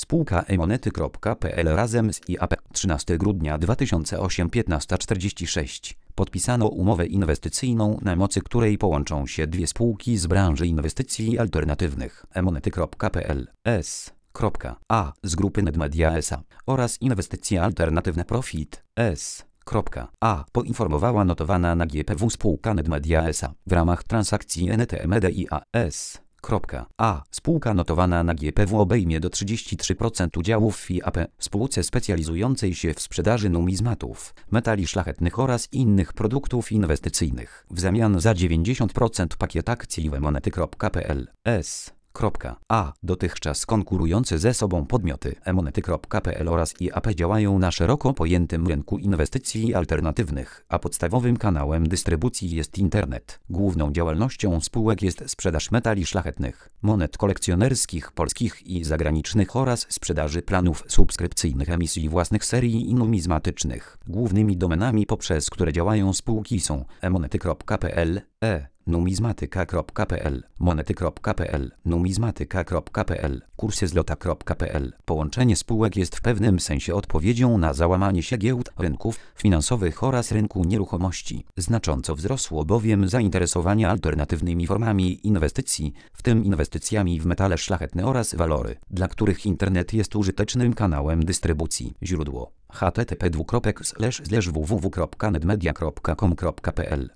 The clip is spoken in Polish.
Spółka eMonety.pl razem z IAP 13 grudnia 2008 15:46 podpisano umowę inwestycyjną, na mocy której połączą się dwie spółki z branży inwestycji alternatywnych eMonety.pl S.A. z grupy Netmedia S.A. oraz Inwestycje Alternatywne Profit S.A. poinformowała notowana na GPW spółka Netmedia S.A. w ramach transakcji NTMedia S.A. Spółka notowana na GPW obejmie do 33% udziałów w IAP, spółce specjalizującej się w sprzedaży numizmatów, metali szlachetnych oraz innych produktów inwestycyjnych, w zamian za 90% pakiet akcji w eMonety.pl S.A. Dotychczas konkurujące ze sobą podmioty eMonety.pl oraz IAP działają na szeroko pojętym rynku inwestycji alternatywnych, a podstawowym kanałem dystrybucji jest internet. Główną działalnością spółek jest sprzedaż metali szlachetnych, monet kolekcjonerskich polskich i zagranicznych oraz sprzedaży planów subskrypcyjnych emisji własnych serii i numizmatycznych. Głównymi domenami, poprzez które działają spółki, są eMonety.pl, numizmatyka.pl, monety.pl, numizmatyka.pl, kursy-zlota.pl. Połączenie spółek jest w pewnym sensie odpowiedzią na załamanie się giełd, rynków finansowych oraz rynku nieruchomości. Znacząco wzrosło bowiem zainteresowanie alternatywnymi formami inwestycji, w tym inwestycjami w metale szlachetne oraz walory, dla których internet jest użytecznym kanałem dystrybucji. Źródło: http://www.netmedia.com.pl